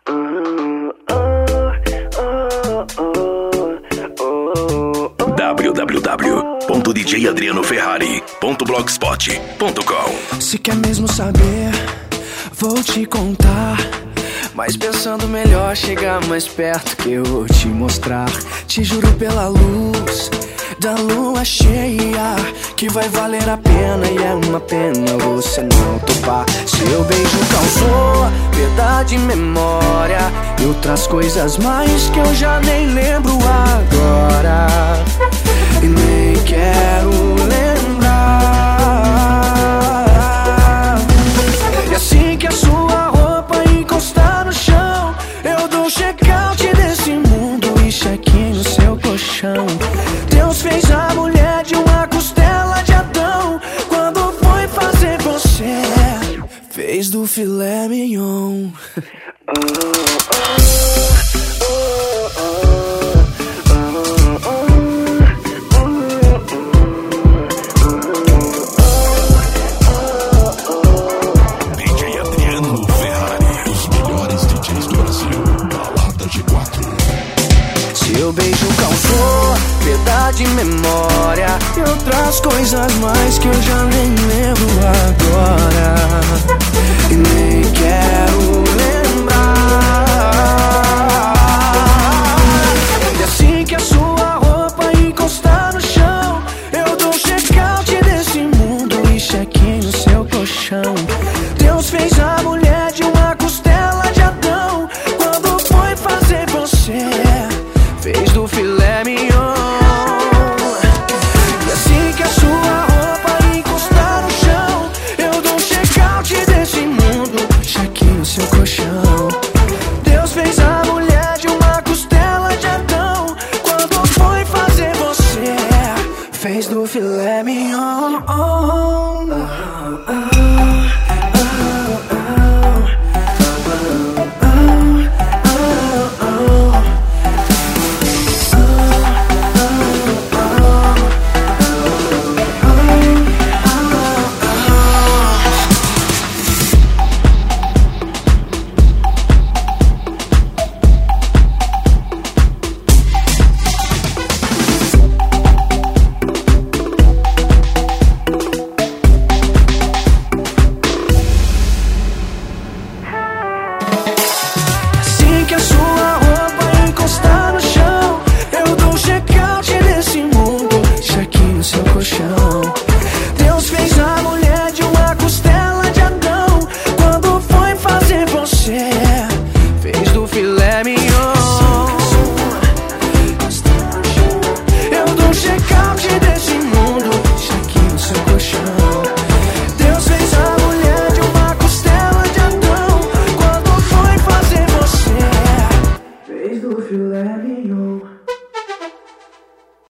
www.djadrianoferrari.blogspot.com. Se quer mesmo saber, vou te contar. Mas pensando melhor, chegar mais perto que eu vou te mostrar. Te juro pela luz da lua cheia que vai valer a pena, e é uma pena você não topar. Seu beijo causou perda de memória e outras coisas mais que eu já nem lembro agora, e nem quero lembrar. E assim que a sua roupa encostar no chão, eu dou check-out desse mundo e check-in no seu colchão. Deus fez a mulher de uma costela de Adão. Quando foi fazer você, fez do filé mignon. DJ Adriano Ferrari, os melhores DJs do Brasil. Balada G4. Seu beijo causou perda de memória e outras coisas mais que eu já nem lembro agora, e nem quero lembrar. E assim que a sua roupa encostar no chão, eu dou check-out desse mundo e check-in no seu colchão. Deus fez a mulher de uma costela de Adão. Quando foi fazer você, fez do filé mignon. E assim que a sua roupa encostar no chão, eu dou um check-out desse mundo, check-in no seu colchão. Deus fez a mulher de uma costela de Adão. Quando foi fazer você, fez do filé mignon.